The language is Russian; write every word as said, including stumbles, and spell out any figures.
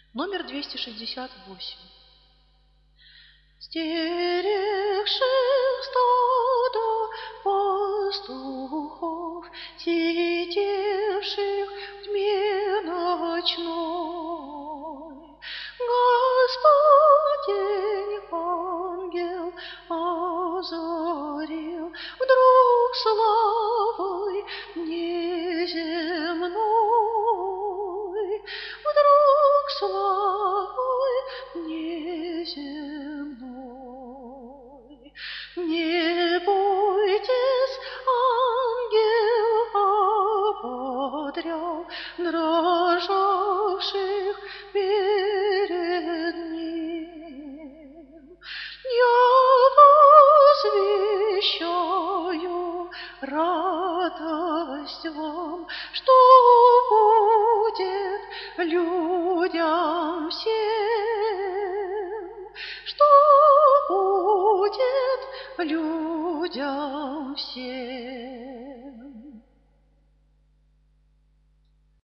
Номер двести шестьдесят восемь. Стерегших стадо пастухов, сидевших в тьме ночной, Господень ангел озарил вдруг славой неземной, вдруг славой неземной. Не бойтесь, ангел ободрял дрожавших перед ним. Я возвещаю радость вам, что будет людям всем, что будет людям всем.